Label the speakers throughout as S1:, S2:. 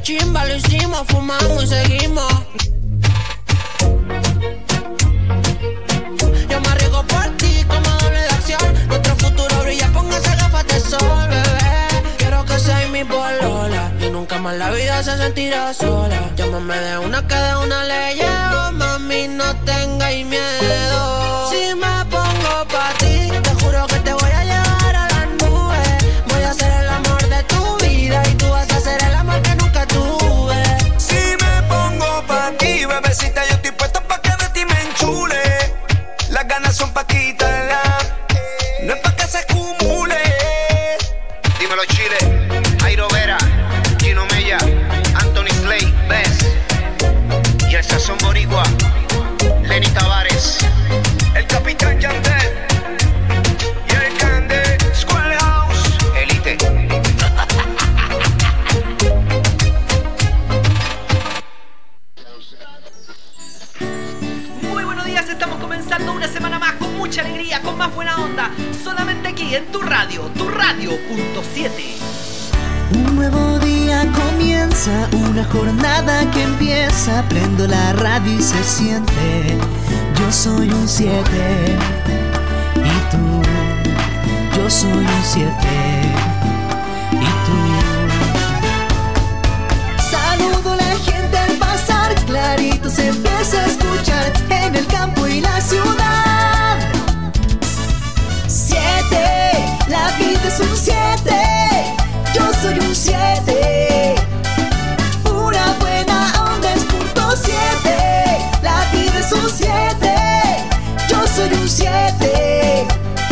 S1: chimba, lo hicimos, fumamos y seguimos. Yo me arriesgo por ti como doble de acción. Nuestro futuro brilla, póngase gafas de sol, bebé. Quiero que seas mi polola y nunca más la vida se sentirá sola. Llámame de una que de una le llevo, mami, no tengáis miedo. Si me pongo pa' ti, te juro que te voy a llevar a las nubes. Voy a ser el amor de tu vida y tú vas a ser el amor que nunca tuve.
S2: Si me pongo pa' ti, bebecita, yo estoy puesto pa' que de ti me enchule. Las ganas son pa' quitarla, no es pa' que se acumule.
S3: Dímelo Chile, Jairo Vera, Gino Mella, Anthony Slay, Bess y el sazón boricua, Lenny Tavares,
S2: El Capitán Yandel y el Cande, Schoolhouse,
S3: Elite.
S4: Muy buenos días, estamos comenzando una semana más con mucha alegría, con más buena onda, solamente aquí en tu radio.7.
S5: Un nuevo día comienza, una jornada que empieza. Prendo la radio y se siente. Yo soy un 7 y tú. Yo soy un 7 y tú. Saludo a la gente al pasar, clarito se empieza a escuchar en el campo y la ciudad. 7, la vida es un 7. Yo soy un 7. Una buena onda es .7. La vida es un 7. Yo soy un 7.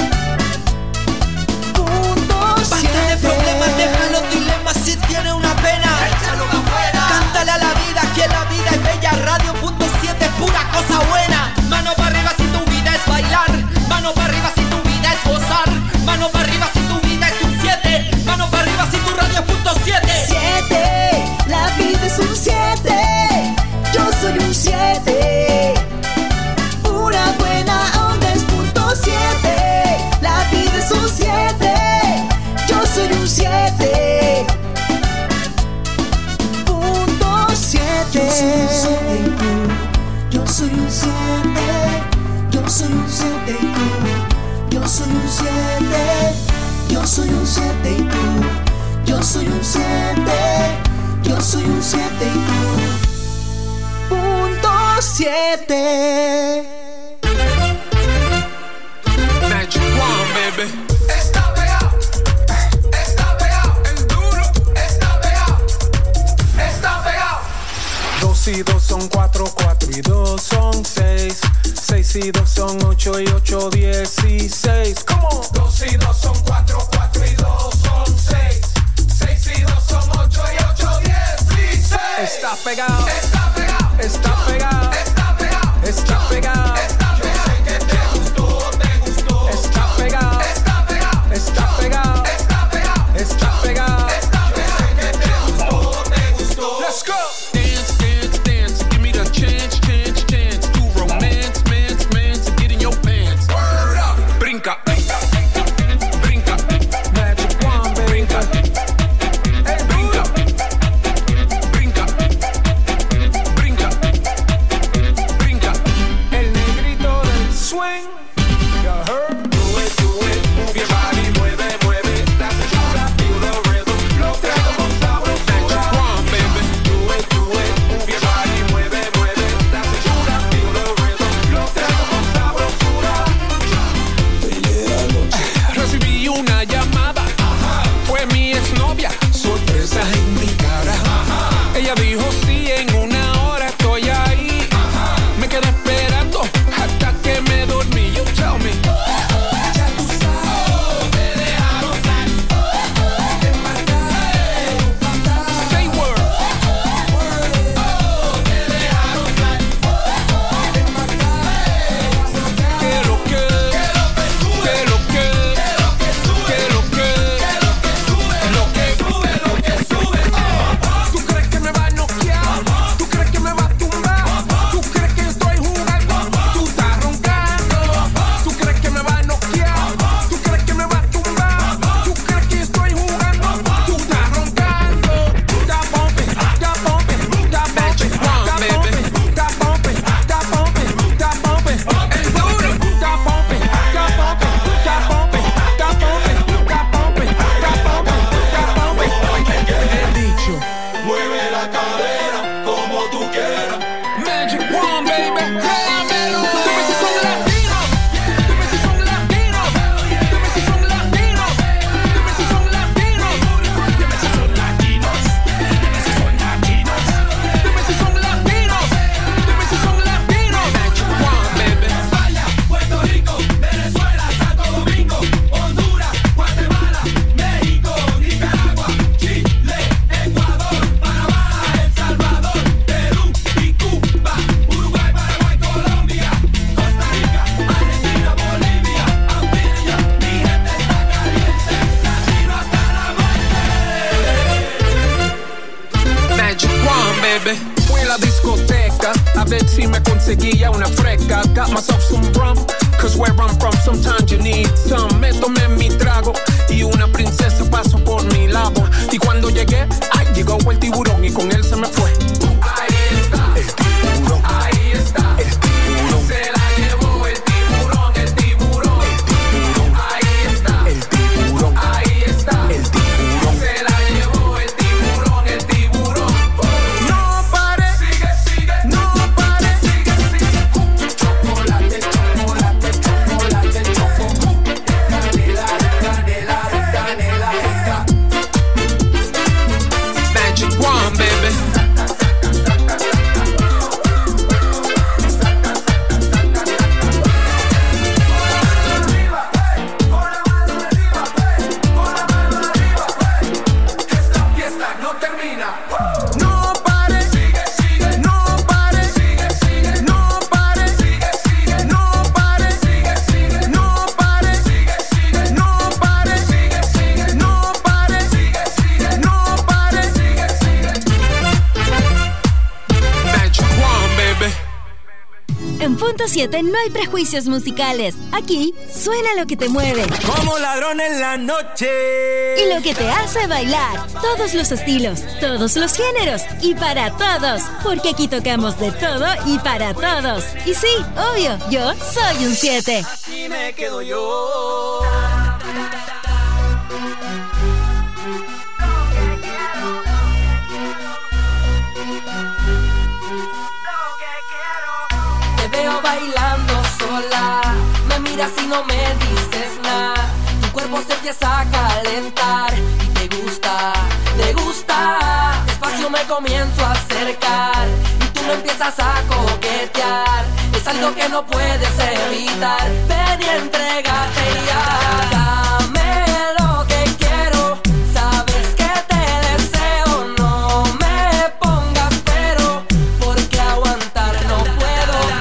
S4: Basta de problemas, deja los dilemas. Si tiene una pena, échalo pa' afuera. Cántale a la vida que la vida es bella. Radio.7 es pura cosa buena. Mano para arriba si tu vida es bailar. Mano para arriba si tu vida es gozar. Mano para arriba si tu vida es un 7. Mano para arriba si tu radio es .7.
S5: 7, la vida es un 7. Yo soy un 7. Una buena onda es .7. La vida es un 7. Yo soy un 7. Yo soy un 7. Yo soy un 7 y tú. Yo soy un 7. Yo soy un 7 y tú. Yo soy un 7. Yo soy un 7 y tú. .7.
S2: Magic One, baby. Está pegado, está pegado, el duro, está pegado, está pegado. 2 y 2 son 4, 4 y 2 son 6, 6 y 2 son 8 y 8, 16. ¿Cómo? 2 y 2 son 4, 4 y 2 son 6, 6 y 2 son 8 y 8, 16. Está pegado, está pegado, está pegado, está pegado, está pegado. Yo sé que te gustó, te gustó. Está pegado, está pegado, está pegado, está pegado, está pegado. Yo sé que te gustó, te gustó. Let's go. Dance, dance, dance. Give me the chance, chance, chance to romance, mance, mance, and get in your pants. Word up. Brinca, brinca, brinca. Magic One, baby. Brinca. Hey, brinca, brinca, brinca, brinca. El negrito del swing. You heard? Do it, move your body, mueve, mueve. La cintura, feel the rhythm. Lo traigo con sabrosura. Magic One, baby. Do it, move your body, mueve, mueve. La cintura, feel the rhythm. Lo traigo con sabrosura. Recibí una llamada. Fue mi exnovia. Sorpresas en mi cara. Ella dijo sí, en una hora estoy ahí. Me quedé esperando hasta que me dormí. You tell me. Ya tú sabes. Te dejaron salir. Te embarcaron. Say word. Te dejaron salir. Te embarcaron. ¿Qué lo que? ¿Qué lo que? ¿Qué lo que? Lo que sube, lo que sube. ¿Tú crees que me va a noquear? it si me conseguía una fresca. Got myself some rum, cause where I'm from sometimes you need some. Me tomé mi trago y una princesa pasó por mi lado. Y cuando llegué, ay, llegó el tiburón y con él se me fue. Ahí está, el tiburón. Ahí está, el tiburón. Se la llevó el tiburón, el tiburón. El tiburón. Ahí está, el tiburón. Ahí está, el tiburón. Se la llevó el tiburón, el tiburón. No pare, sigue, sigue. No pare, sigue, sigue. Chocolate, chocolate, chocolate, choco. Canela, canela, canela, rica. Magic Wand, baby.
S6: En Punto 7 no hay prejuicios musicales. Aquí suena lo que te mueve.
S4: Como ladrón en la noche.
S6: Y lo que te hace bailar. Todos los estilos, todos los géneros y para todos. Porque aquí tocamos de todo y para todos. Y sí, obvio, yo soy un 7.
S4: Así me quedo yo. Veo bailando sola, me miras y no me dices nada. Tu cuerpo se empieza a calentar y te gusta, te gusta. Despacio me comienzo a acercar y tú me empiezas a coquetear. Es algo que no puedes evitar. Ven y entrégate ya. Dame lo que quiero, sabes que te deseo. No me pongas pero, porque aguantar no puedo.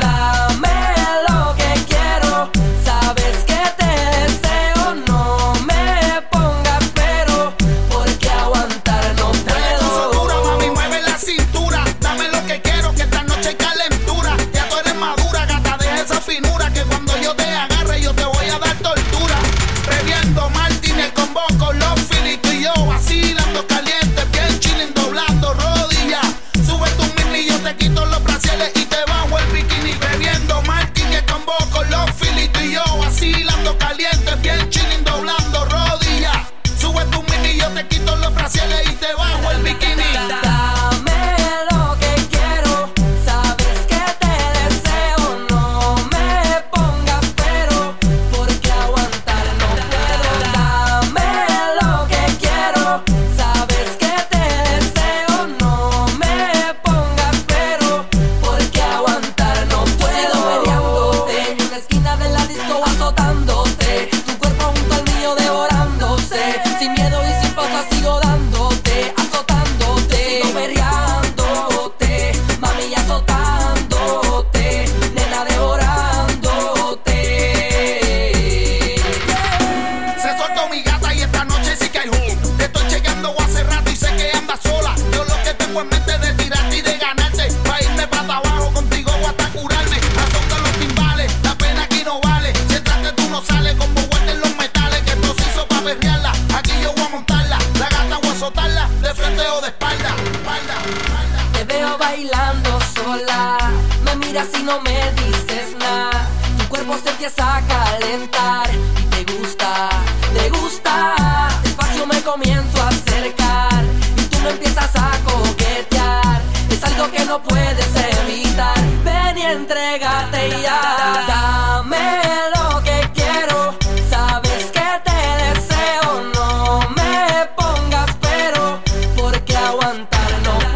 S4: Bailando sola, me miras y no me dices nada. Tu cuerpo se empieza a calentar y te gusta, te gusta. Despacio me comienzo a acercar y tú me empiezas a coquetear. Es algo que no puedes evitar. Ven y entrégate ya. Dame lo que quiero, sabes que te deseo. No me pongas pero, porque aguantar no puedo.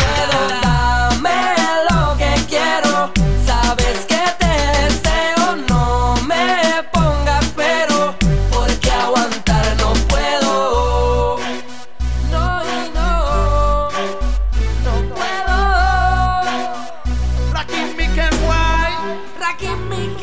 S4: Give me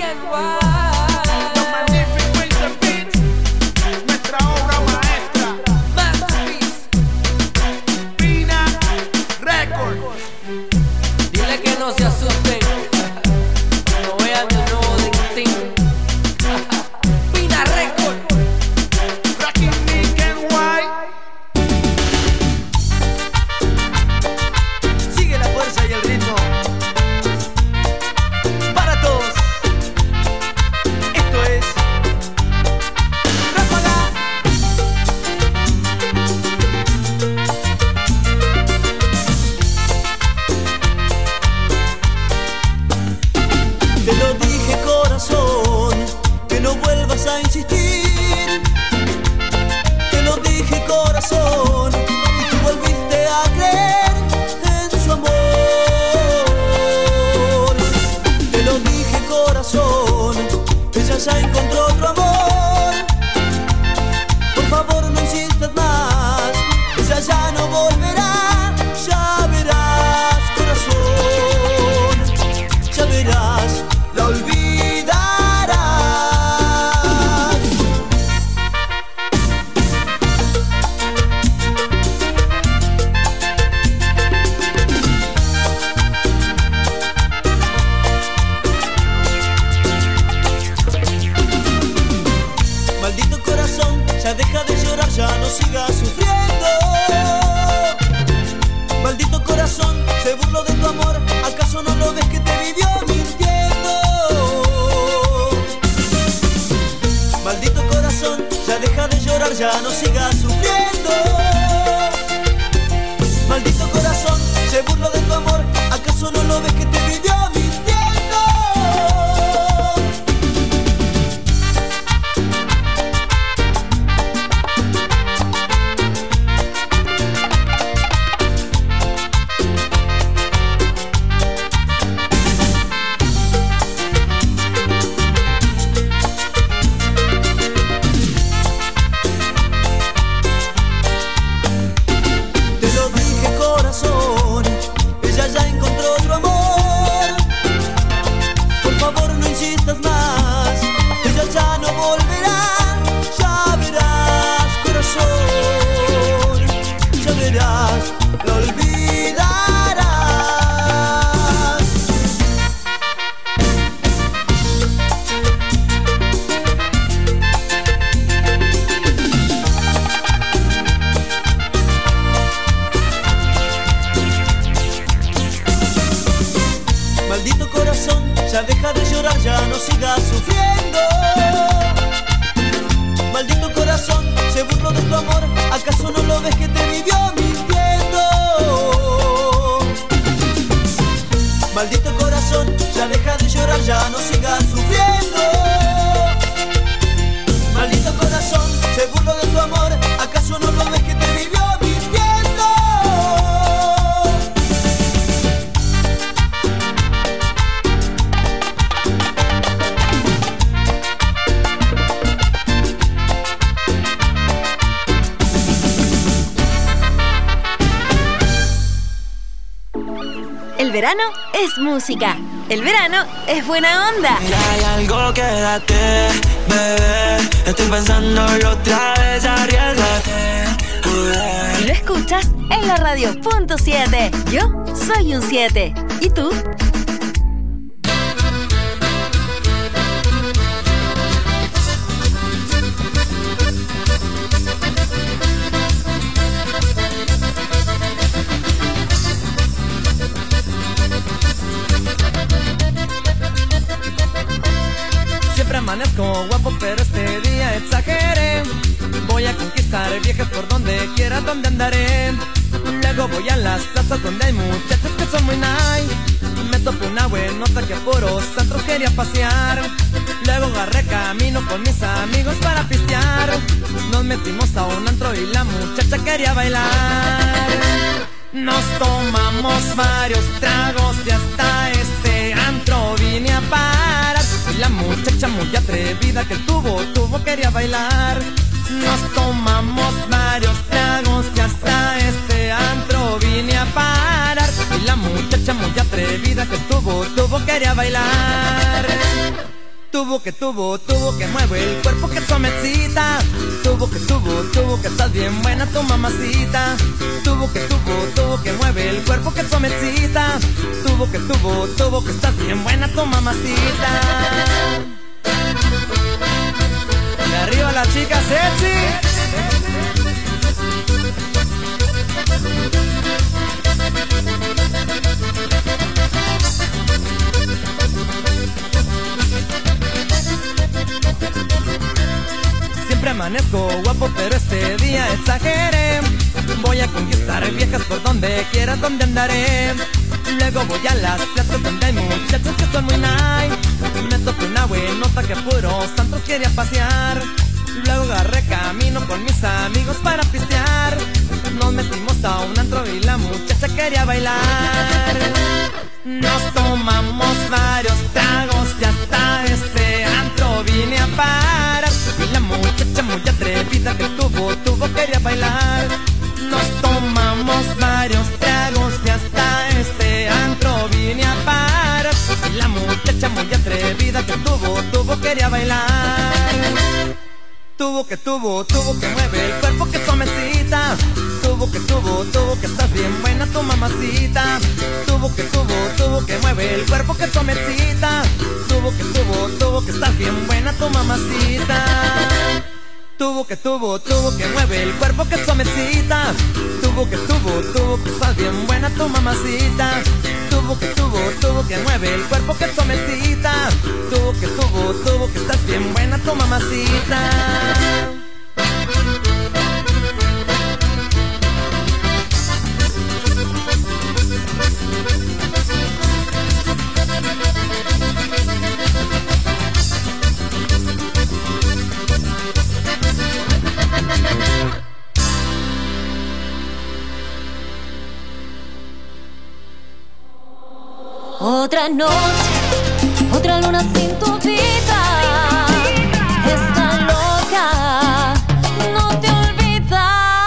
S4: sigas sufriendo. Maldito corazón, se burló de tu amor, ¿acaso no lo ves que te vivió mintiendo? Maldito corazón, ya deja de llorar, ya no sigas sufriendo. Maldito corazón, se burló de tu amor, ¿acaso no lo ves que te vivió mintiendo?
S6: Es música. El verano es buena onda.
S7: Ya hay algo, quédate, bebé. Estoy pensándolo otra vez, arriesgate.
S6: Lo escuchas en la radio.7. Yo soy un 7. ¿Y tú?
S4: Amanezco guapo, pero este día exageré. Voy a conquistar viejas por donde quiera, donde andaré. Luego voy a las plazas donde hay muchachos que son muy nice. Me topé una buenota que por los antros quería pasear. Luego agarré camino con mis amigos para pistear. Nos metimos a un antro y la muchacha quería bailar. Nos tomamos varios tragos y hasta este antro vine a parar. Y la muchacha muy atrevida que tuvo quería bailar. Nos tomamos varios tragos y hasta este antro vine a parar. Y la muchacha muy atrevida que tuvo quería bailar. Tuvo que mueve el cuerpo que suavecita. Tuvo que estás bien buena tu mamacita. Tuvo que mueve el cuerpo que suavecita. Tuvo que estás bien buena tu mamacita. De arriba la chica sexy. Siempre amanezco guapo, pero este día exageré. Voy a conquistar viejas por donde quiera, donde andaré. Luego voy a las plazas donde hay muchachos que son muy nice. Me topé una buenota que puro santos quería pasear. Luego agarré camino con mis amigos para pistear. Nos metimos a un antro y la muchacha quería bailar. Nos tomamos varios tragos y hasta este antro vine a parar. Y la muchacha muy atrevida que tuvo quería bailar. Nos tomamos varios tragos y hasta este antro vine a parar. Y la muchacha muy atrevida que tuvo quería bailar. Tuvo que mueve el cuerpo que suavecita. Tuvo que estás bien buena tu mamacita. Tuvo que mueve el cuerpo que suavecita. Tuvo que estás bien buena tu mamacita. tubo que mueve el cuerpo que suavecita. Tubo que estás bien buena tu mamacita. Tubo que mueve el cuerpo que suavecita. Tubo que estás bien buena tu mamacita.
S8: Otra noche, otra luna sin tu vida. Está loca, no te olvida.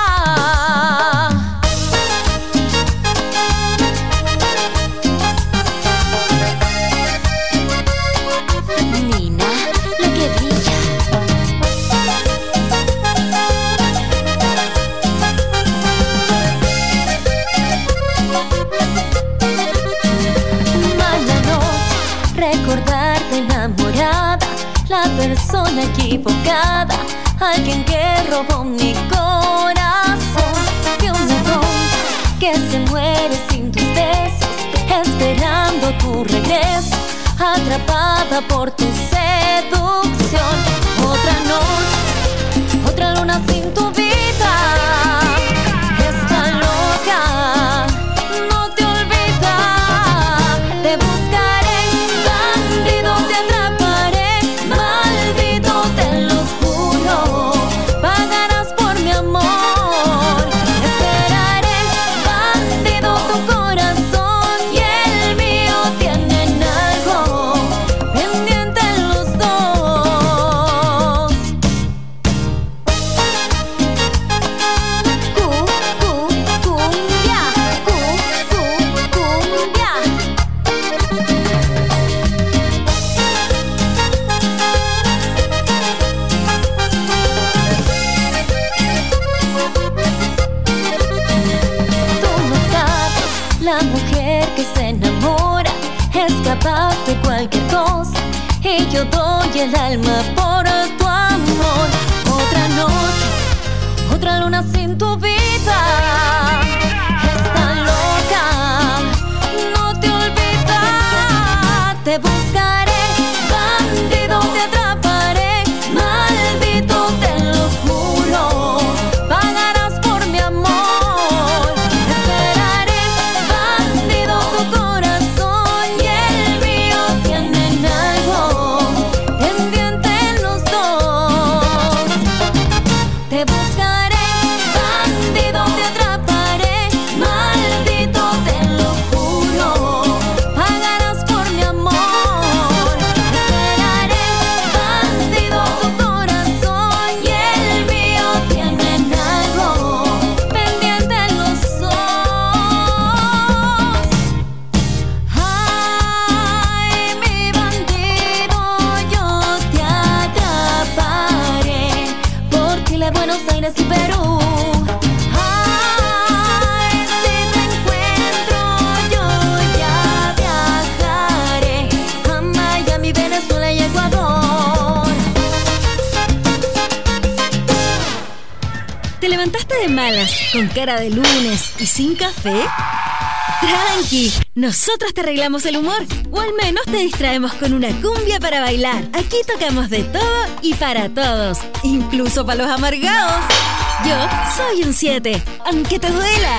S8: Nina, lo que brilla. Recordarte enamorada, la persona equivocada, alguien que robó mi corazón. De un ladrón que se muere sin tus besos, esperando tu regreso, atrapada por tu seducción. Otra noche, otra luna sin tu vida. Está loca, no te olvida. Te buscaré, te atraparé, maldito, te lo juro. Pagarás por mi amor. Esperaré, bandido, tu corazón y el mío tienen algo pendiente los dos. Cumbia, cumbia. La mujer que se enamora es capaz de cualquier cosa, y yo doy el alma por tu amor. Otra noche, otra luna sin tu vida. Está loca, no te olvida. Te buscaré, bandido, te atraparé, maldito, te lo juro. Pagarás por mi amor. Tu corazón y el mío tienen algo pendiente los dos. Te buscaré, bandido, te atraparé, maldito, te lo juro. Pagarás por mi amor. Esperaré, bandido, tu corazón y el mío tienen algo pendiente los dos. Ay, mi bandido, yo te atraparé por Chile, Buenos Aires y Perú. Ay, si te encuentro, yo ya viajaré a Miami, Venezuela y Ecuador.
S6: ¿Te levantaste de malas, con cara de lunes y sin café? Tranqui, nosotros te arreglamos el humor, o al menos te distraemos con una cumbia para bailar. Aquí tocamos de todo y para todos, incluso para los amargados. Yo soy un 7, aunque te duela.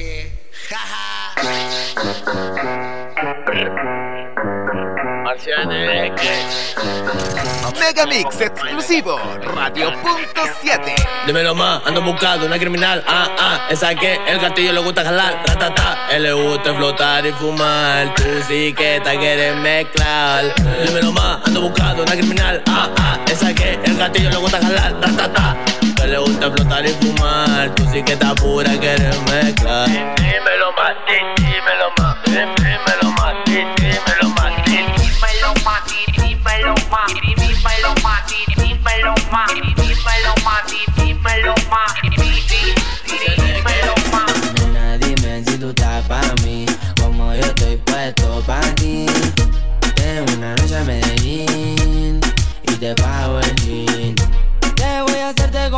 S9: Megamix exclusivo, Radio.7.
S10: Dímelo más, ando buscando una criminal. Esa que el gatillo le gusta jalar. Ratata, él le gusta flotar y fumar. Tú sí que te quieres mezclar. Dímelo más, ando buscando una criminal. Esa que el gatillo le gusta jalar. Ratata, él le gusta flotar y fumar. Tú sí que estás pura, quieres mezclar. Dímelo más, dímelo más, dímelo más, dímelo más, dímelo más, dímelo más, dímelo más, dímelo más, dímelo más, dímelo más, dímelo más.
S11: Nena, dime si tú estás pa' mí, como yo estoy puesto pa' ti. Tengo una noche a Medellín y te pago el jean. Te voy a hacerte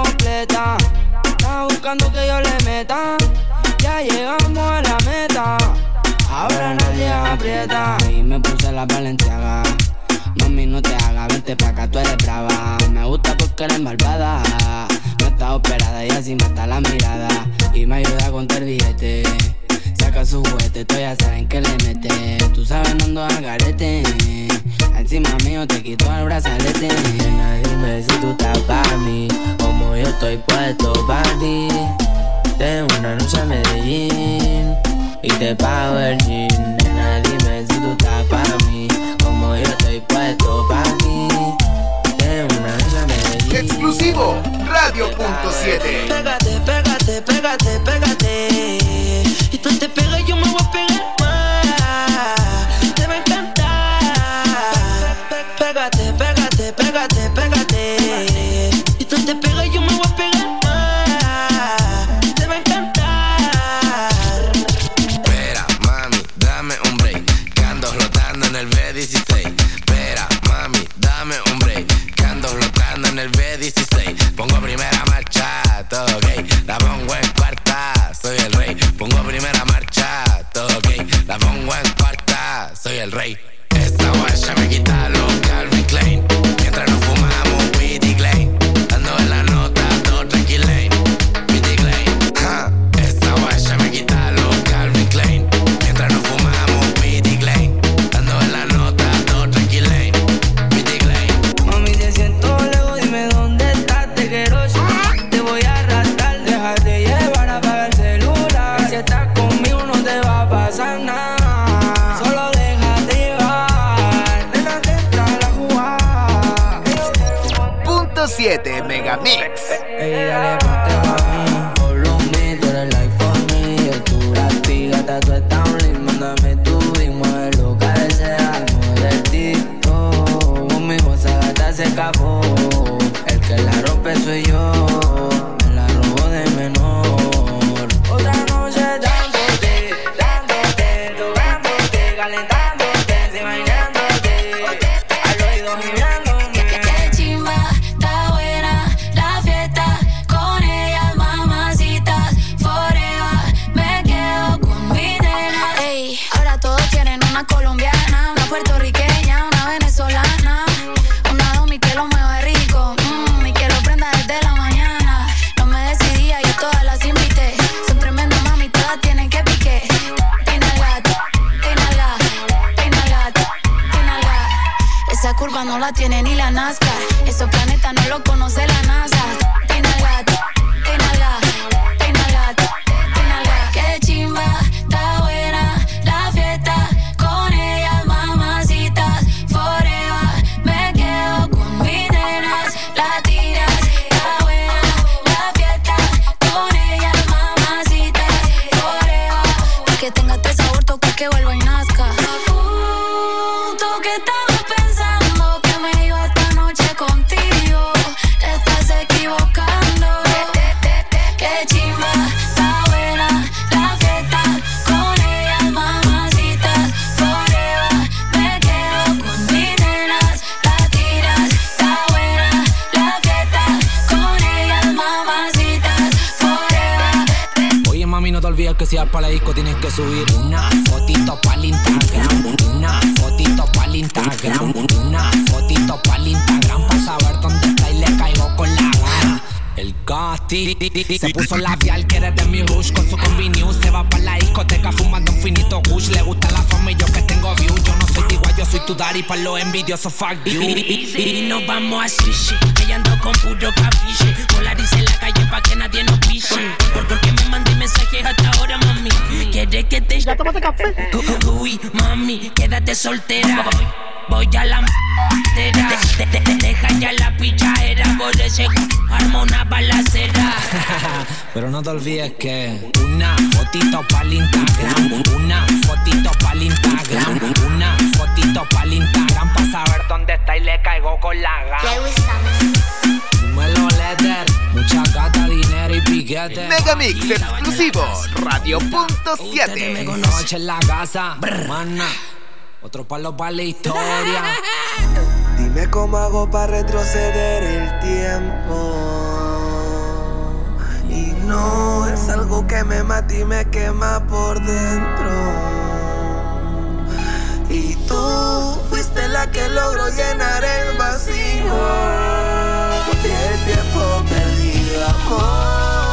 S11: esperando que yo le meta. Ya llegamos a la meta. Ahora nadie aprieta. Y me puse la Balenciaga. Mami, no te hagas, vente pa' acá, tú eres brava. Me gusta porque eres malvada. No está operada y así mata la mirada. Y me ayuda a contar billete. Saca su juguete, tú ya saben que le mete. Tú sabes, no ando al garete. Encima mío te quito el brazalete. Nena, dime si tú estás pa' mí, como yo estoy puesto pa' ti. Tengo una noche a Medellín y te pago el jean. Nena, dime si tú estás pa' mí, como yo estoy puesto pa' ti. Tengo una noche a Medellín.
S9: Exclusivo Radio.7.
S11: Pégate, pégate, pégate, pégate. Y tú te pegas y yo me voy a pegar más. Te va a encantar. Pégate, pégate, pégate, pégate. Y tú te pegas y yo me voy a pegar más. Te va a encantar.
S12: Espera, mami, dame un break, que ando flotando en el B16. Espera, mami, dame un break, que ando flotando en el B16. Pongo primera marcha, todo ok. La pongo en cuarta, soy el rey. Pongo primera marcha, todo ok. La pongo en cuarta, soy el rey. Esta guacha me quita los Calvin Klein. Mientras nos fumamos Witty Klein. Ando en la nota, todo tranquilane. Witty Klein, ja. Esta guacha me quita los Calvin Klein. Mientras nos fumamos Witty Klein. Ando en la nota, todo tranquilane. Witty Klein.
S11: Mami, te siento lejos, dime dónde estás, te quiero. Te voy a arrastrar, déjate llevar, apaga el celular. Que si estás conmigo no te va a pasar nada. Solo déjate llevar, nena, te entra la jugada.
S9: Punto 7 Megamix.
S11: Ey, dale, ponte pa' mí. Follow me, tú eres like for me. Yo tu la pigata, tú estás un link. Mándame tu link, mueve lo que deseas. Modernito, conmigo esa gata se escapó. El que la rompe soy yo. Me la robo de menor. Otra noche dándote, tocándote, calentándote, imaginándote. Al oído gimiéndome.
S8: Qué chimba, está buena la fiesta. Con ellas, mamacitas, forever. Me quedo con mi nena. Ey, ahora todos quieren una colombiana, una puertorriqueña, una venezolana, una domi que lo mueve rico, y que lo prenda desde la mañana. No me decidía, yo todas las invité. Son tremendas mami, todas tienen que pique. Esa curva no la tiene ni la NASCAR. Esos planetas no lo conoce la NASA. Qué chimba, está buena la fiesta. Con ellas, mamacitas, forever. Me quedo con mis nenas, latinas. Está buena la fiesta. Con ellas, mamacitas, forever. Pa' que tenga este sabor, toca que vuelva y nazca. Tú que estabas pensando que me iba esta noche contigo, te estás equivocando. Qué chimba, está buena la fiesta. Con ellas, mamacitas, forever. Me quedo con mis nenas, latinas. Está buena la fiesta. Con ellas, mamacitas, forever.
S13: Oye mami, no te olvides que si vas para la disco tienes que subir una fotito pa'l Instagram. Una fotito pa'l Instagram. Una fotito pa'l Instagram. Pa' saber dónde está y le caigo con la gana. El Casti se puso labial, quiere de mi rush. Con su combi news se va pa' la discoteca fumando un finito kush. Le gusta la fama y yo que tengo view. Yo no soy igual, yo soy tu daddy. Pa' los envidiosos, fuck you.
S14: Y nos vamos a sushi. Ella ando con puro capiche. Polarice en la calle pa' que nadie nos piche. Porque me mandé mensajes hasta ahora, mami. ¿Quieres que te...
S15: ¿Ya tomaste café?
S14: Uy, mami, quédate soltera. Voy a la deja ya la pichadera. Por ese arma una balacera.
S13: Pero no te olvides que una fotito pa'l Instagram. Una fotito pa'l Instagram. Una fotito pa'l Instagram. Pa' saber dónde está y le caigo con la gana. Dímelo, Letter. Mucha gata, dinero y piquete.
S9: Megamix exclusivo Radio.7.
S13: Noche en la casa, mana. Otro palo para la historia.
S16: Dime cómo hago para retroceder el tiempo y no que me mata y me quema por dentro. Y tú fuiste la que logró llenar el vacío y el tiempo perdido, amor.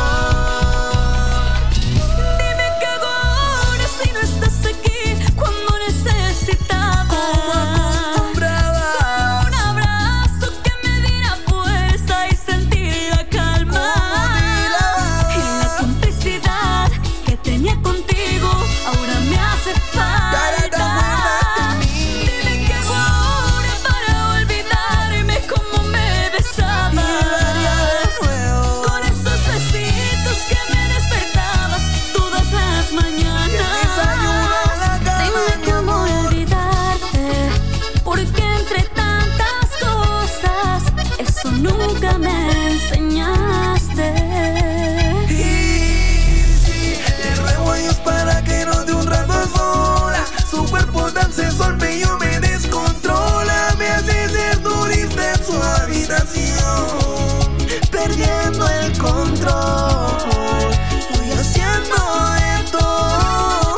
S16: Perdiendo el control, estoy haciendo esto.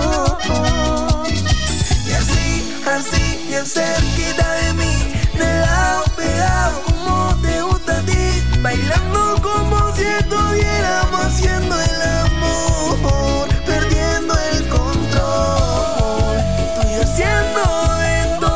S16: Y así, bien cerquita de mí, de lado pegado, como te gusta a ti, bailando como si estuviéramos haciendo el amor, perdiendo el control, estoy haciendo esto.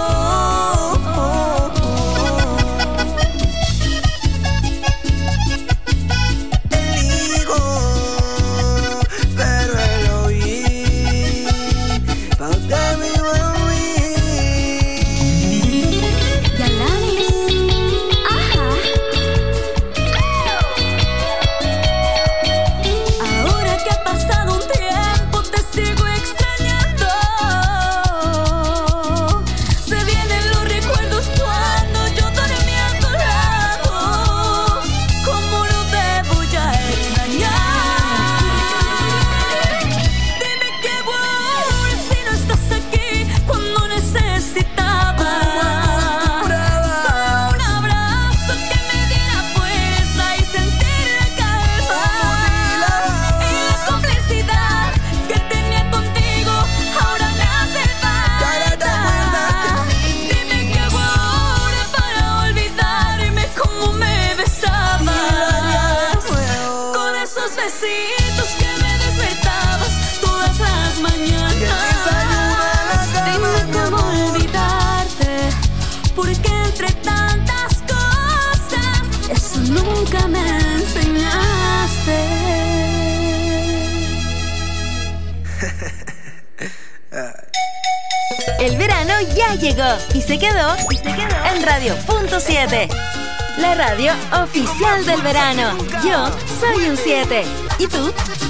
S6: El verano ya llegó y se quedó en Radio.7, la radio oficial del verano. Yo soy un 7. ¿Y tú?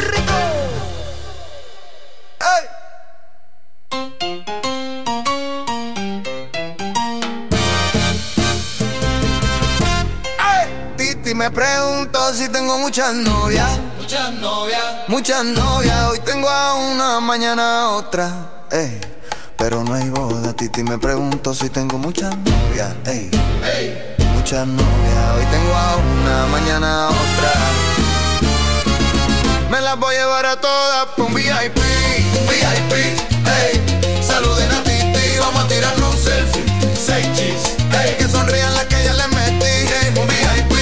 S16: Titi me pregunto si tengo muchas novias. Muchas novias. Hoy tengo a una, mañana a otra. Pero no hay boda. Titi me pregunto si tengo muchas novias. Muchas novias. Hoy tengo a una, mañana a otra. Me las voy a llevar a todas pa' un VIP. Saluden a Titi, vamos a tirarnos un selfie. 6 cheese. Que sonrían las que ya les metí. Un VIP.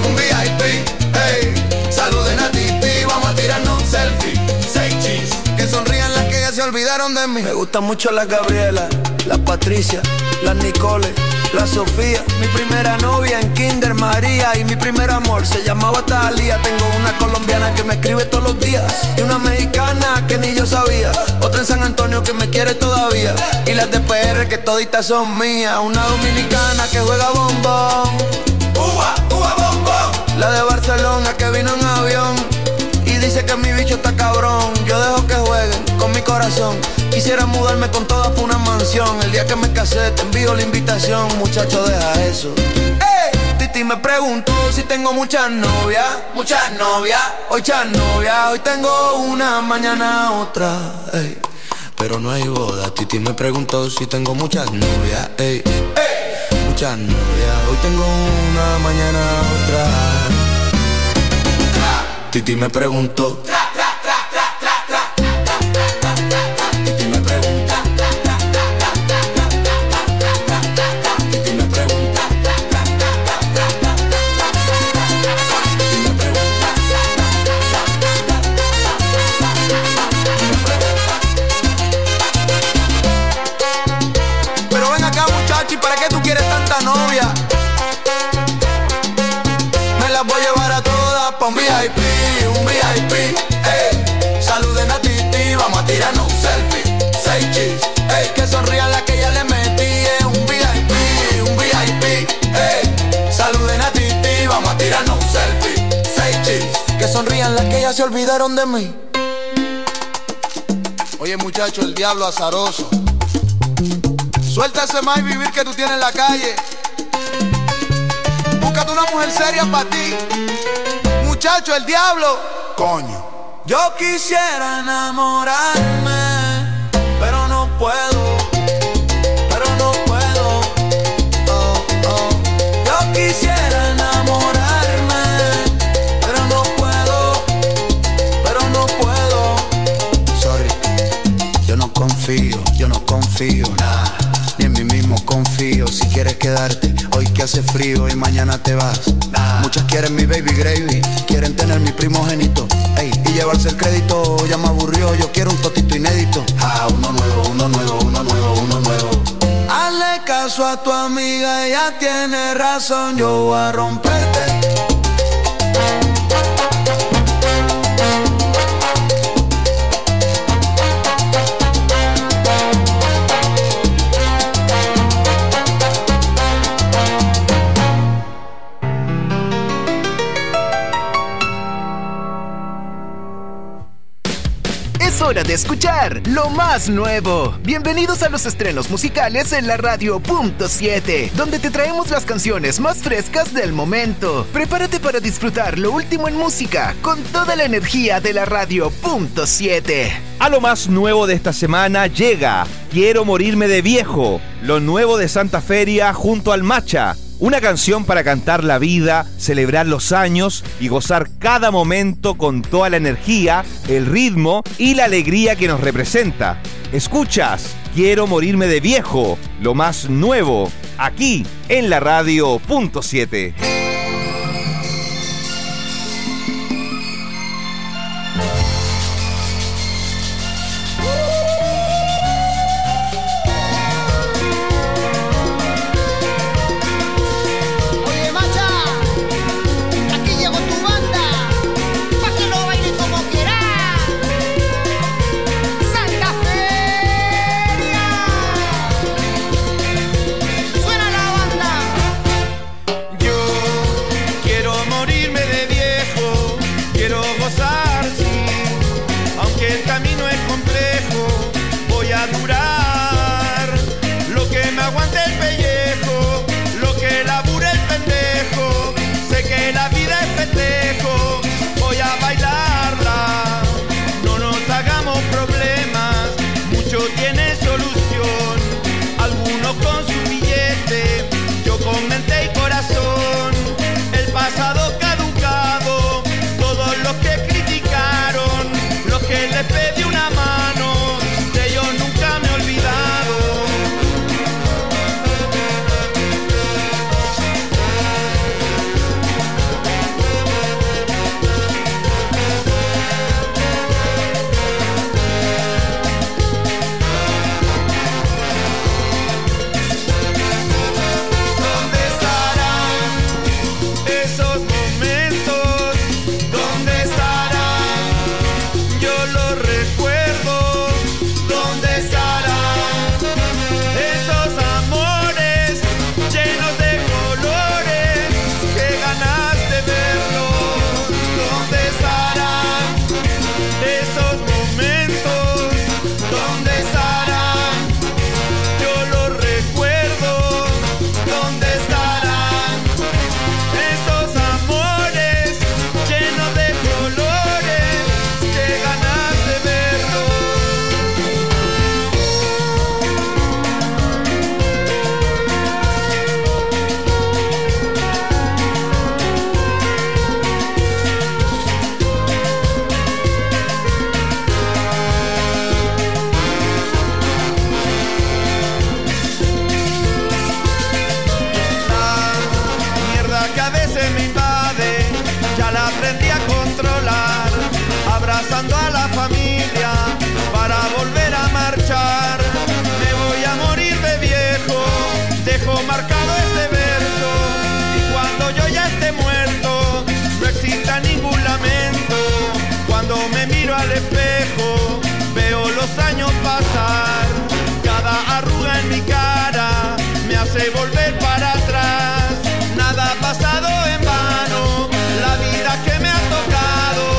S16: Saluden a Titi, vamos a tirarnos un selfie. 6 cheese. Que sonrían las que ya se olvidaron de mí. Me gustan mucho las Gabriela, las Patricia, las Nicole, la Sofía. Mi primera novia en Kinder María. Y mi primer amor se llamaba Talía. Tengo una colombiana que me escribe todos los días y una mexicana que ni yo sabía. Otra en San Antonio que me quiere todavía. Y las de PR que toditas son mías. Una dominicana que juega bombón. Uva bombón. La de Barcelona que vino en avión y dice que mi bicho está cabrón. Yo dejo que jueguen con mi corazón. Quisiera mudarme con todas por una mansión. El día que me casé te envío la invitación. Muchacho, deja eso. Titi me preguntó si tengo muchas novias. Muchas novias. Hoy tengo una, mañana otra. Pero no hay boda. Titi me preguntó si tengo muchas novias. Muchas novias. Hoy tengo una, mañana otra. Titi me preguntó sonrían las que ya se olvidaron de mí. Oye muchacho, el diablo azaroso. Suelta ese más y vivir que tú tienes en la calle. Búscate una mujer seria para ti. Muchacho, el diablo. Coño. Yo quisiera enamorarme, pero no puedo. Pero no puedo. Oh, oh. Yo quisiera enamorarme, pero no puedo. Pero no puedo. Sorry. Yo no confío, nah. Ni en mí mismo confío. Si quieres quedarte, hoy que hace frío y mañana te vas, nah. Muchas quieren mi baby gravy, quieren tener mi primogénito, ey, y llevarse el crédito. Ya me aburrió, yo quiero un totito inédito. Ah, uno nuevo. Hazle caso a tu amiga, ella tiene razón. Yo voy a romperte.
S9: Hora de escuchar lo más nuevo. Bienvenidos a los estrenos musicales en la Radio Punto 7, donde te traemos las canciones más frescas del momento. Prepárate para disfrutar lo último en música con toda la energía de la Radio Punto 7.
S15: A lo más nuevo de esta semana llega Quiero morirme de viejo, lo nuevo de Santa Feria junto al Macha. Una canción para cantar la vida, celebrar los años y gozar cada momento con toda la energía, el ritmo y la alegría que nos representa. Escuchas Quiero morirme de viejo, lo más nuevo, aquí en la Radio Punto 7.
S17: Volver para atrás, nada ha pasado en vano, la vida que me ha tocado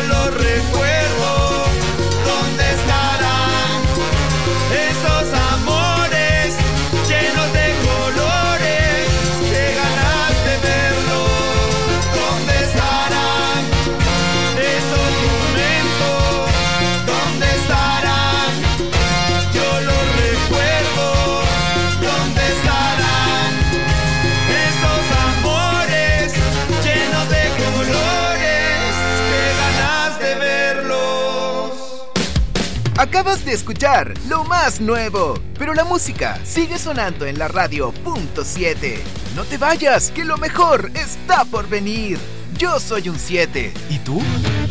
S17: los recuerdo. ¿Dónde estarán esos amores llenos de colores? Qué ganas de verlos. ¿Dónde estarán esos momentos? ¿Dónde estarán? Yo los recuerdo. ¿Dónde estarán esos amores llenos de colores? Qué ganas de verlos.
S9: Acabas de escuchar lo más nuevo, pero la música sigue sonando en la radio .7. No te vayas, que lo mejor está por venir. Yo soy un 7. ¿Y tú?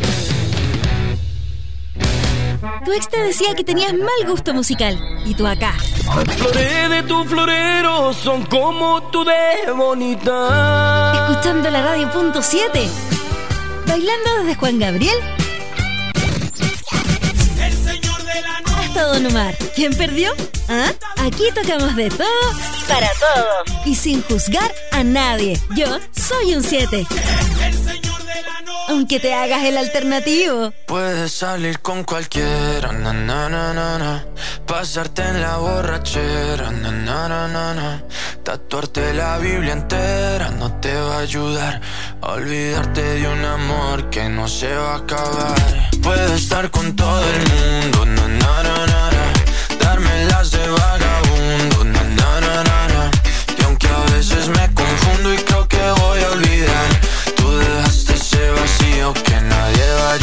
S6: Tu ex te decía que tenías mal gusto musical. Y tú acá.
S18: Las flores de tu florero son como tú de bonita.
S6: Escuchando la radio .7. Bailando desde Juan Gabriel hasta Don Omar. ¿Quién perdió? ¿Ah? Aquí tocamos de todo para todos y sin juzgar a nadie. Yo soy un 7. Aunque te hagas el alternativo.
S7: Puedes salir con cualquiera, na, na, na, na, na. Pasarte en la borrachera, na, na, na, na, na. Tatuarte la Biblia entera no te va a ayudar a olvidarte de un amor que no se va a acabar. Puedes estar con todo el mundo, na, na, na, na, na. Darme las de vagabundo, na, na, na, na, na. Y aunque a veces me confundo y creo que voy a olvidar, tú dejaste ese vacío que nadie va a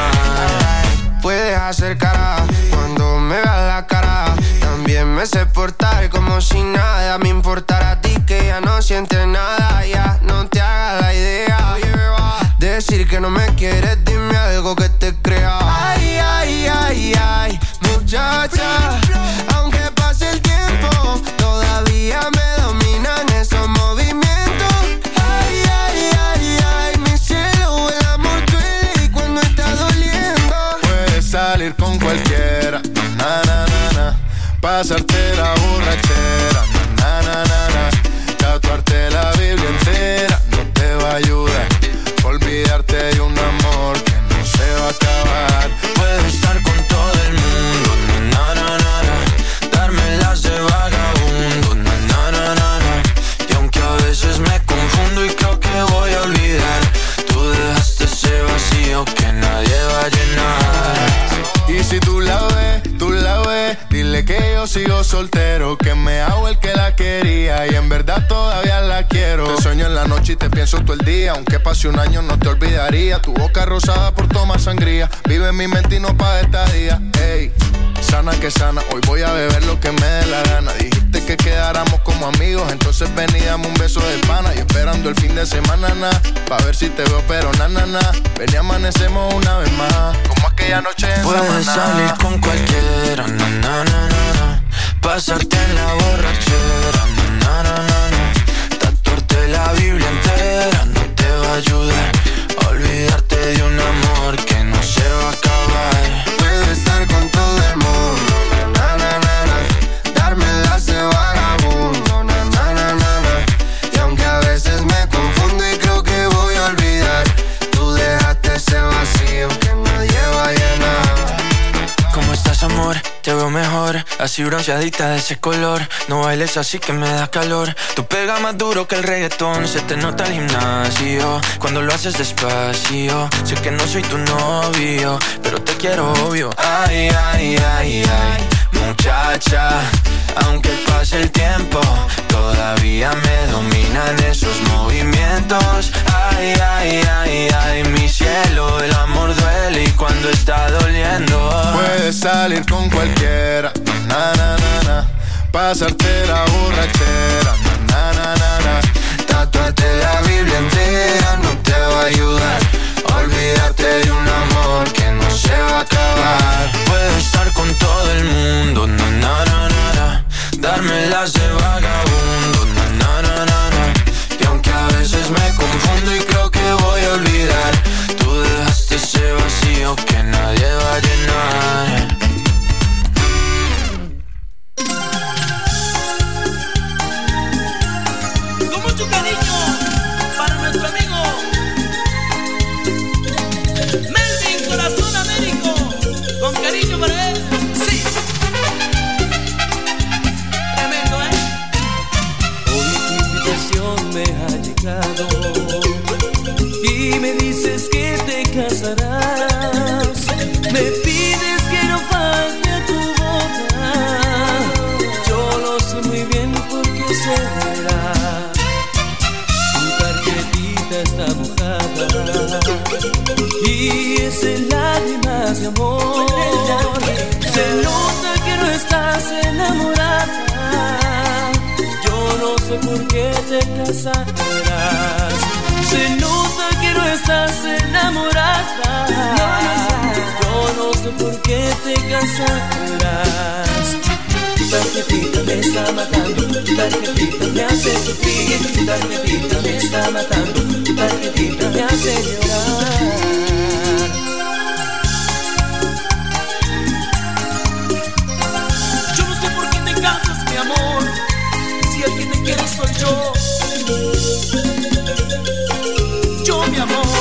S7: llenar.
S19: Puedes hacer cara cuando me veas la cara. También me sé portar como si nada me importara a ti, que ya no sientes nada. Ya no te hagas la idea. Decir que no me quieres, dime algo que te crea. Ay, ay, ay, ay, muchacha. Aunque pase el tiempo, todavía me dominan esos movimientos. Ay, ay, ay, ay, mi cielo, el amor duele y cuando está doliendo.
S16: Puedes salir con cualquiera, na, na, na, na. Pasarte la borrachera, na, na, na, na. Tatuarte la Biblia entera no te va a ayudar. Olvidarte de un amor que no se va a acabar.
S7: Puedes estar con todo el mundo, na, na, na, na. Darme las de vagabundo, na, na, na, na, na. Y aunque a veces me confundo y creo que voy a olvidar, tú dejaste ese vacío que nadie va a llenar.
S16: Y si tú la ves, dile que yo sigo soltero, que me hago el que la quería y en verdad todavía la quiero. Te sueño en la noche y te pienso todo el día, aunque pase un año no te olvidaría. Tu boca rosada por tomar sangría, vive en mi mente y no pa' estadía. Ey, sana que sana, hoy voy a beber lo que me dé la gana. Dijiste que quedáramos como amigos, entonces ven y dame un beso de pana. Y esperando el fin de semana, na, pa' ver si te veo, pero na, na, na. Ven y amanecemos una vez más, como aquella noche en Samaná.
S7: Puedes salir con cualquiera, na, na, na, na, na. Pasarte en la borrachera, na, na, na, na, na. Tatuarte la Biblia entera no te va a ayudar a olvidarte de un amor que no se va a acabar.
S19: Puedes estar con todo el mundo, na, na, na, na. Darme las de vagabundo, na, na, na, na, na. Y aunque a veces me confundo y creo que voy a olvidar, tú dejaste ese vacío que nadie va a llenar.
S7: ¿Cómo estás, amor? Te veo mejor, así bronceadita de ese color. No bailes así que me da calor. Tú pegas más duro que el reggaetón. Se te nota el gimnasio cuando lo haces despacio. Sé que no soy tu novio, pero te quiero obvio. Ay, ay, ay, ay, muchacha. Aunque pase el tiempo, todavía me dominan esos movimientos. Ay, ay, ay, ay, mi cielo, el amor duele y cuando está doliendo.
S16: Puedes salir con cualquiera, na, na, na, na. Pasarte la borrachera, na, na, na, na.
S19: Tatuarte la Biblia entera no te va a ayudar a olvidarte de un amor que no se va a acabar.
S7: Puedo estar con todo el mundo, na, na, na, na, na. Darme las de vagabundo, na, na, na, na, na. Y aunque a veces me confundo y creo que voy a olvidar, tú dejaste ese vacío que nadie va a llenar.
S18: Con mucho cariño para nuestro amigo florece lágrimas de amor. Se nota que no estás enamorada. Yo no sé por qué te casarás. Se nota que no estás enamorada. Yo no sé por qué te casarás. Tu tarjetita me está matando, tu tarjetita me hace sufrir, tu tarjetita me está matando, tu tarjetita me hace llorar. Yo no sé por qué te cansas, mi amor, si el que te quiere soy yo. Yo, mi amor.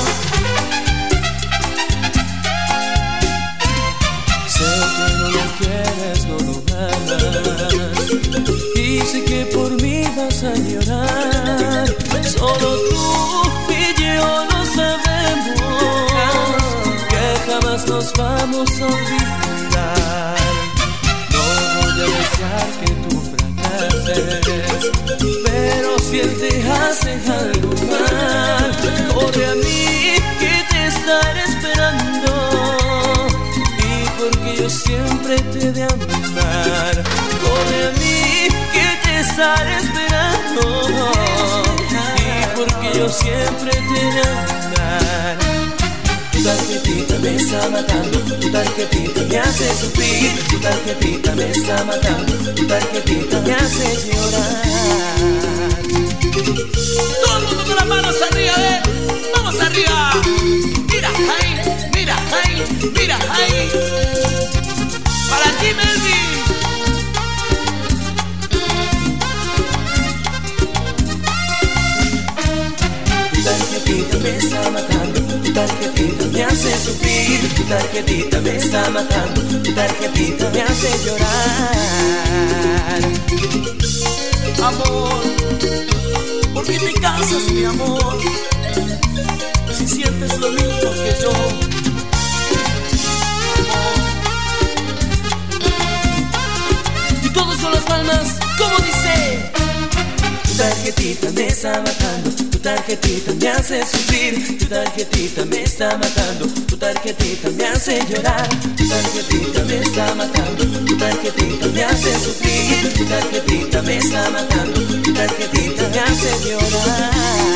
S18: Sé que no lo quieres, no lo amas, y sé que por mí vas a llorar. Solo tú y yo lo sabemos, que jamás nos vamos a olvidar. No voy a desear que tú fracases, pero si él te hace algo mal, corre a mí que te estaré esperando. Porque yo siempre te he de amar. Corre a mí que te estaré esperando. Y porque yo siempre te he de amar. Tu tarjetita me está matando, tu tarjetita me hace sufrir, tu tarjetita me está matando, tu tarjetita me hace llorar. Todo el mundo con las manos arriba, vamos arriba. Mira ahí, mira ahí, mira ahí. Para ti, Melvin. Tu tarjetita me está matando, tu tarjetita me hace sufrir, tu tarjetita me está matando, tu tarjetita me hace llorar. Amor, ¿por qué te cansas, mi amor? Si sientes lo mismo que yo. Todos con las palmas, como dice. Tu tarjetita me está matando, tu tarjetita me hace sufrir, tu tarjetita me está matando, tu tarjetita me hace llorar, tu tarjetita me está matando, tu tarjetita me hace sufrir, tu tarjetita me está matando, tu tarjetita me hace llorar.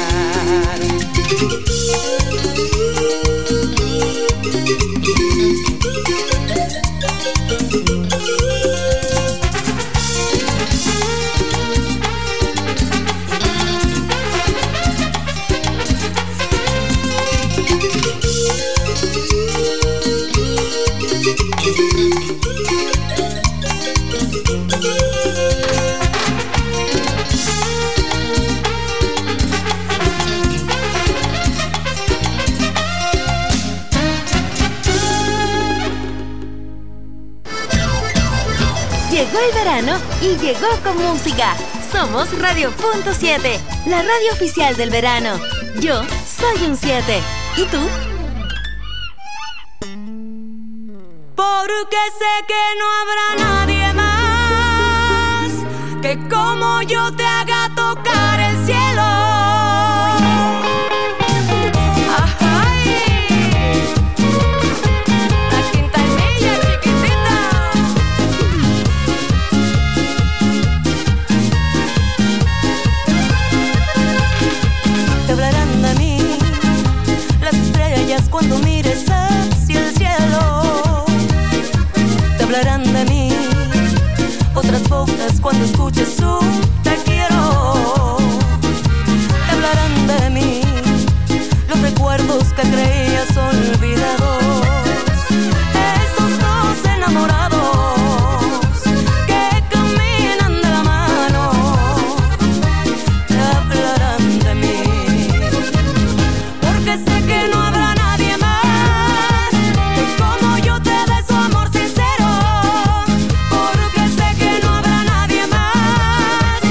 S6: Llegó el verano y llegó con música. Somos Radio.7, la radio oficial del verano. Yo soy un 7. ¿Y tú?
S20: Porque sé que no habrá nadie más que como yo te haga tocar el cielo.
S21: Cuando mires hacia el cielo, te hablarán de mí. Otras bocas cuando escuches su te quiero, te hablarán de mí. Los recuerdos que creías olvidados, esos dos enamorados que caminan de la mano, te hablarán de mí. Porque sé que no habrá más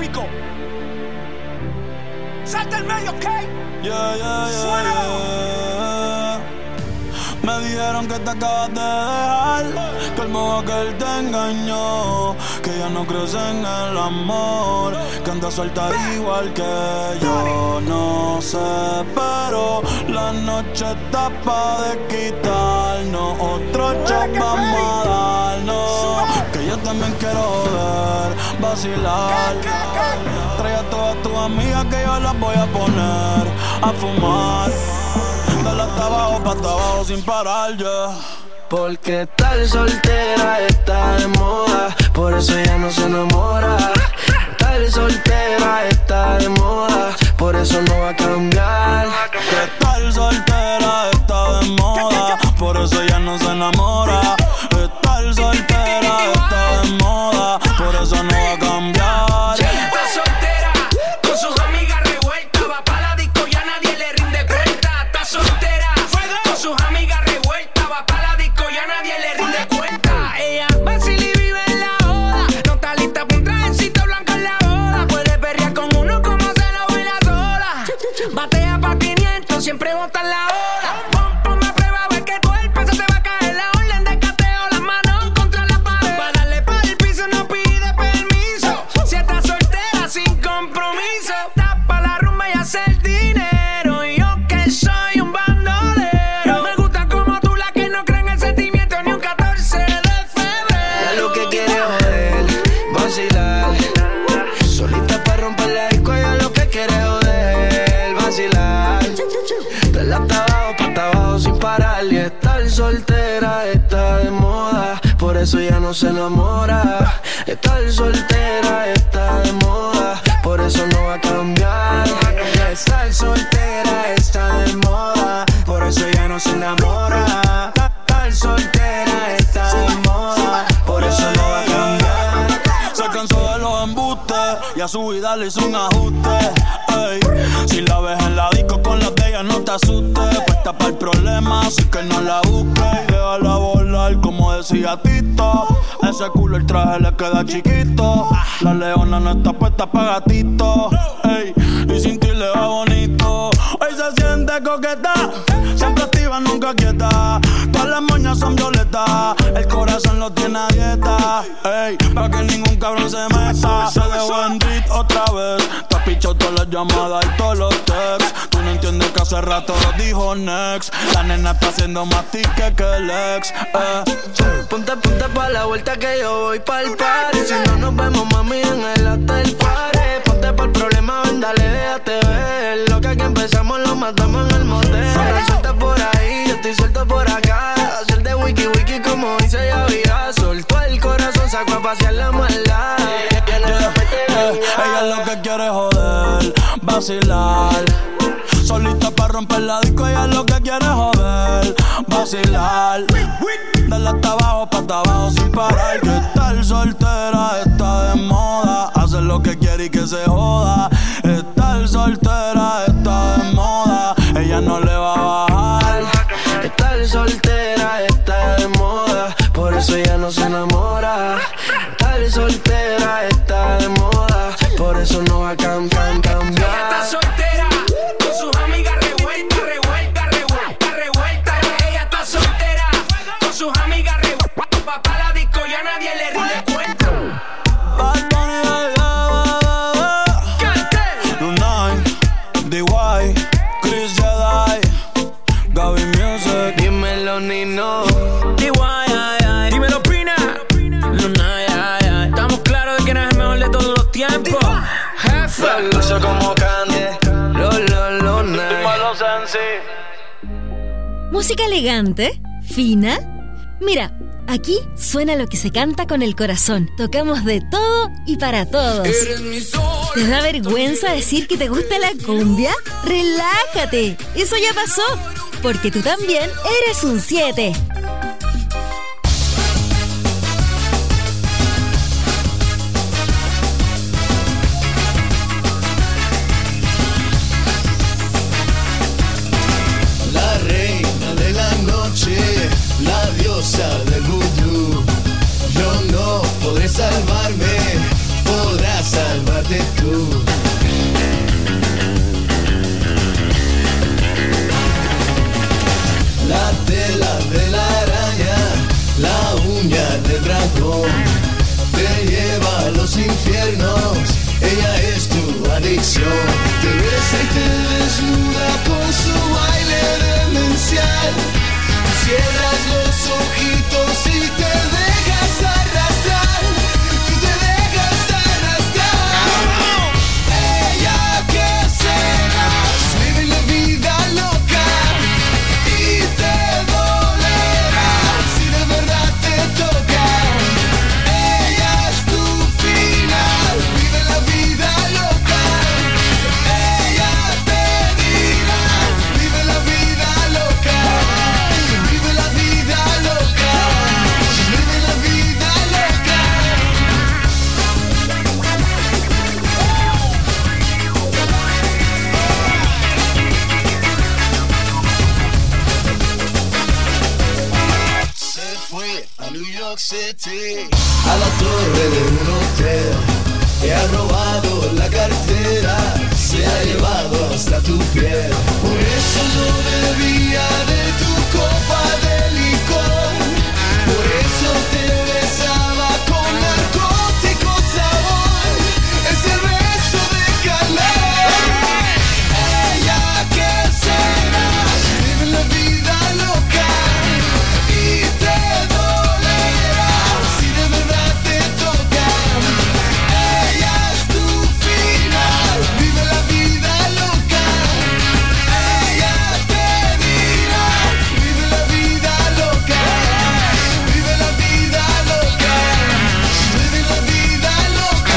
S2: épico. Salta el medio, ¿ok?
S1: Me dijeron que te acabas de dejar, que el modo que él te engañó, que ya no crees en el amor, que andas suelta igual que yo. No sé, pero la noche está pa' de quitarnos, otro shot vamos a darnos, que yo también quiero joder, vacilar. Trae a todas tus amigas que yo las voy a poner a fumar. Dale hasta abajo sin parar, yeah.
S19: Porque tal soltera está de moda, por eso ella no se enamora. Tal soltera está de moda, por eso no va a cambiar.
S1: Que tal soltera está de moda, por eso ella no se enamora. Tal soltera está de moda, por eso no va a cambiar.
S14: Está soltera, con sus amigas revueltas, va pa' la disco, ya nadie le rinde cuenta. Está soltera, con sus amigas revueltas, va pa' la disco, ya nadie le rinde cuenta. Ella vacila y vive en la joda, no está lista pa' un trajecito blanco en la boda. Puede perrear con uno como se lo baila sola. Batea pa' 500, siempre bota en la hora. Ponme a prueba, a ver que tu cuerpo se te va a caer. La orden de cateo, las manos contra la pared. Pa' darle pa' el piso no pide permiso. Si estás soltera sin compromiso, tapa la rumba y hace el dinero. Y yo que soy un bandolero, me gusta como tú, la que no cree en el sentimiento ni un 14 de febrero.
S19: Ya lo que quiere joder, vacilar. Solita pa' romper la disco, ya lo que quiere joder, vacilar. Dale hasta abajo sin parar. Y estar soltera está de moda, por eso ya no se enamora. Estar soltera está de moda, por eso no va a cambiar. Estar soltera está de moda, por eso ya no se enamora. Estar soltera está de moda, por eso no va a cambiar.
S1: Se cansó de los embustes y a su vida le hizo un ajuste. Ey, si la ves en la disco con las de ella no te asustes. Puesta para el problema, así que no la busques. Y déjala volar como decía Tito. Ese culo el traje le queda chiquito. La leona no está puesta pa' gatito. Ey, y sin ti le va bonito. Hoy se siente coqueta, siempre activa, nunca quieta. Todas las moñas son violetas, el corazón lo tiene a dieta. Ey, pa' que ningún cabrón se meta. Se dejó en beat otra vez, te has pichado todas las llamadas y todos los texts. Tú no entiendes que hace rato lo dijo next. La nena está haciendo más tique que el ex.
S19: Ponte pa' la vuelta que yo voy pa'l party. Si no nos vemos, mami, en el hotel party. Ponte pa'l problema, ven, dale, déjate ver. Lo que aquí empezamos lo matamos en el motel. Suelta por ahí, yo estoy suelto por acá. Hacer de wiki wiki como dice Yavira. Soltó el corazón, sacó a pasear la maldad.
S1: Ella lo que quiere es joder, vacilar. Solita pa' romper la disco, ella lo que quiere es joder, vacilar. Dale hasta abajo sin parar. Que estar soltera está de moda, hacer lo que quiere y que se joda. Estar soltera está de moda, ella no le va a bajar.
S19: Estar soltera está de moda, por eso ella no se enamora. Estar soltera está de moda, por eso no va a cambiar.
S14: Está soltera, con sus amigas revuelta. Ella está soltera, con sus amigas revuelta. Pa' la disco ya nadie le rinde cuenta.
S1: Lunay, DY, Chris Jedi, Gaby Music.
S19: Dímelo, Nino.
S14: Dímelo, Pina. Lunay, estamos claros de que no es el mejor de todos los tiempos. Jefe.
S19: Lucho como Candy.
S6: Música elegante, fina. Mira, aquí suena lo que se canta con el corazón. Tocamos de todo y para todos. ¿Te da vergüenza decir que te gusta la cumbia? ¡Relájate! Eso ya pasó, porque tú también eres un 7.
S16: La reina de la noche, la diosa del vudú. Yo no podré salvarme, podrás salvarte tú. licor te lleva a los infiernos. Ella es tu adicción. Te besa y te desnuda con su baile demencial. Tú cierras los ojitos y te dejas arrastrar. Tú te dejas arrastrar. Ella que serás, vive la vida loca y te dolerá si de verdad te toca. Ella es tu final, vive la vida loca. Ella te dirá, vive la vida loca. Vive la vida loca. Vive la vida loca. Se fue a New York City, a la torre de un hotel. Te ha robado la cartera, se ha llevado hasta tu piel. Por eso no bebía de tu copa de licor. Por eso te besaba con narcótico sabor. Es el beso de calor. Ella que serás, vive la vida loca y te dolerá si de verdad te toca. Ella es tu final, vive la vida loca. Ella te dirá, vive la vida loca. Vive la vida loca. Vive la vida loca.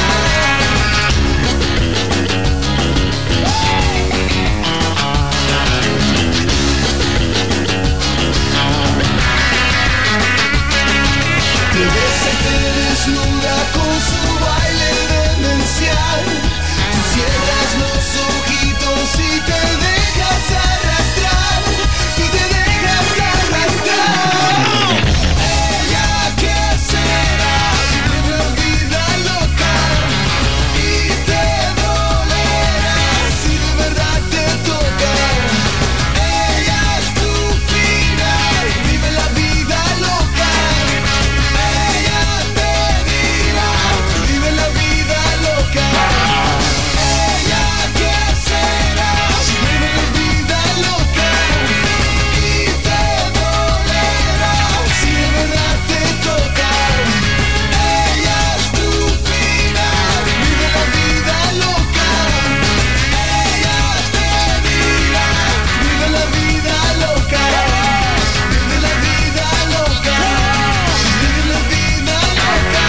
S16: Te besa y te desnuda con su baile demencial. Tú cierras los ojitos y te dejas arrastrar. Tú te dejas arrastrar. Ella que será, vive la vida loca y te dolerá si de verdad te toca. Ella es tu final, vive la vida loca. Ella te dirá, vive la vida loca. Ella que será, vive la vida loca y te dolerá si de verdad te toca. Ella es tu final, vive la vida loca. Ella te dirá, vive la vida loca. Vive la vida loca. Vive la vida loca.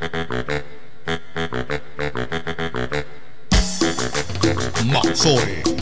S3: Mazzoe.